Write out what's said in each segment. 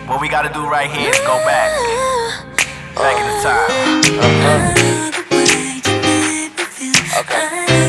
What we gotta do right here is go back in the time. Okay.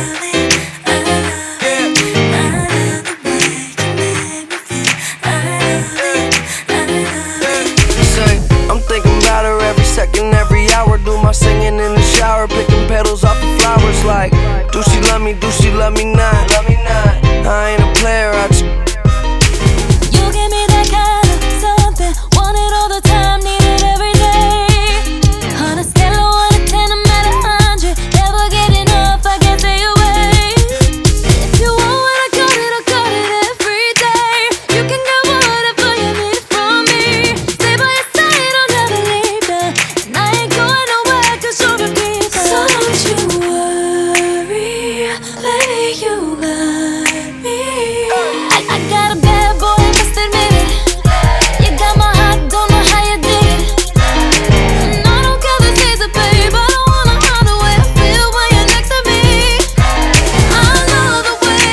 I'm thinking about her every second, every hour. Do my singing in the shower, picking petals off the flowers. Like, do she love me? Do she love me not? I ain't a player. You give me that kind of something, want it all the time, need it every day. On a scale of 1 to 10, I'm at 100. Never get enough, I can't stay away. If you want what I got it every day. You can get whatever you need from me. Stay by your side, I'll never leave ya. And I ain't going nowhere, 'cause you're a keeper. So don't you worry, baby, you got me. I got a bad boy, I must admit it. You got my heart, don't know how you did it. And I don't care if it's a babe, I don't wanna hide the way I feel when you're next to me. I love the way,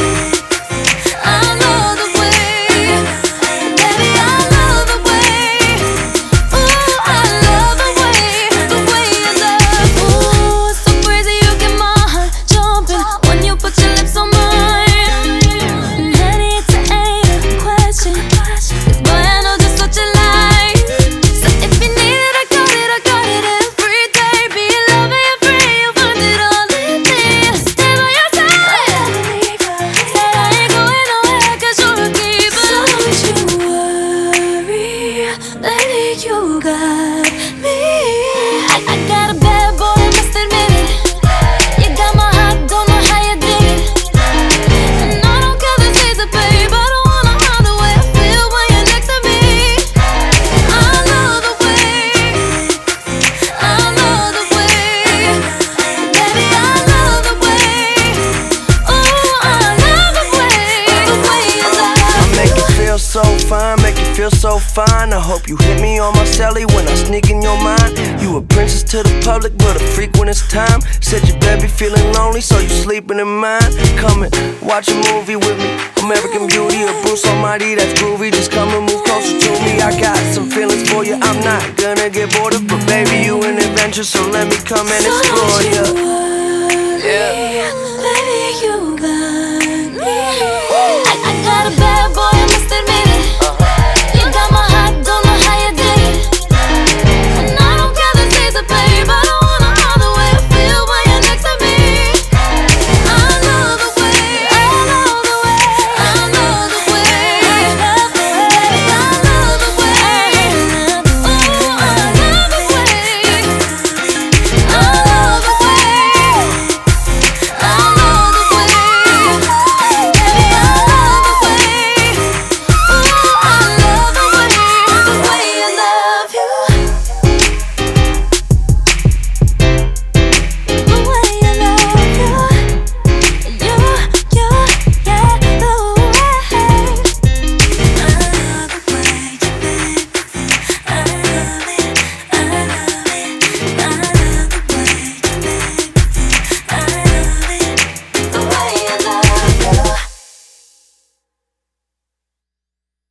baby, I love the way. Ooh, I love the way you love. Ooh, it's so crazy, you get my heart jumping when you put your lips on mine. You got me. I got a bad boy, I must admit it. You got my heart, don't know how you did it. And I don't care if it's a babe, I don't wanna hide the way I feel when you're next to me. I love the way, baby, I love the way. Ooh, I love the way you love. I make you feel so fine, make you feel so fine. I hope you hit me on my celly when I sneak in your mind. You a princess to the public, but a freak when it's time. Said your baby feeling lonely, so you sleeping in mine. Come and watch a movie with me. American Beauty or Bruce Almighty, that's groovy. Just come and move closer to me. I got some feelings for you, I'm not gonna get bored of. But baby, you an adventure, so let me come and explore you. Yeah.